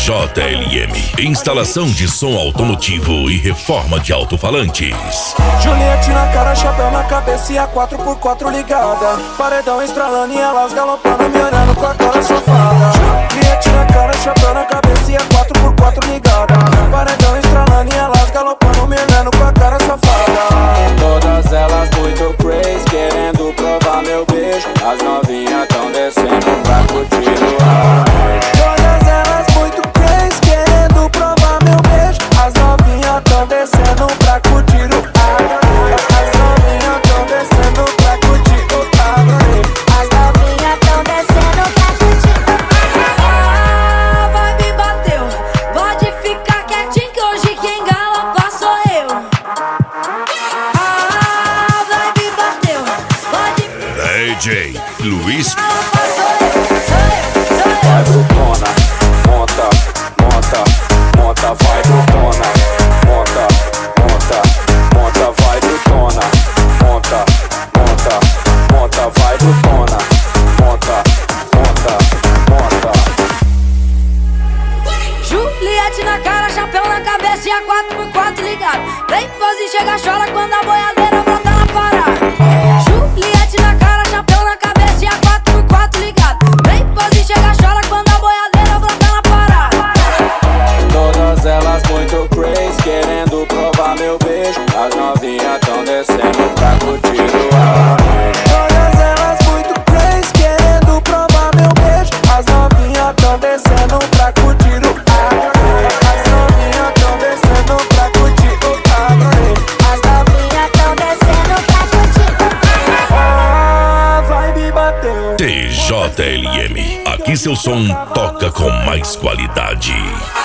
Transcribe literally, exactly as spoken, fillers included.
J L M, instalação de som automotivo e reforma de alto-falantes. Juliette na cara, chapéu na cabeça e a quatro por quatro ligada. Paredão estralando e elas galopando, me olhando com a cara safada. Juliette na cara, chapéu na cabeça e a quatro por quatro ligada. Paredão estralando e elas galopando, me olhando com a cara safada. Todas elas muito crazy, querendo provar meu beijo. As novinhas tão descendo pra curtir o ar. Todas elas muito crazy, querendo provar meu beijo. As novinhas tão descendo pra curtir o ar. As novinhas tão descendo pra curtir o ar. As novinhas tão descendo pra curtir o ar. A vibe bateu, pode ficar quietinho que hoje quem galopa sou eu. A vibe bateu, pode D J Luiz. Vai brutona, monta, monta, monta, vai brutona. Monta, monta, monta, vai brutona. Monta, monta, monta, vai brutona. Monta, monta, monta. Juliette na cara, chapéu na cabeça e a quatro por quatro ligado. Vem pose, chega, chora quando a boiadeira brota na parada. Juliette na cara, chapéu na cabeça e a quatro por quatro ligado. Vem pose, chega, chora quando a boiadeira brota na parada. Todas elas muito crazy, querendo provar meu beijo. As novinhas tão descendo pra curtir o ar. Todas elas muito crazy, querendo provar meu beijo. As novinhas tão descendo pra curtir o ar. As novinhas tão descendo pra curtir o ar. As novinhas tão descendo pra curtir o ar. A vibe bateu. T J L M, aqui seu som toca com mais qualidade.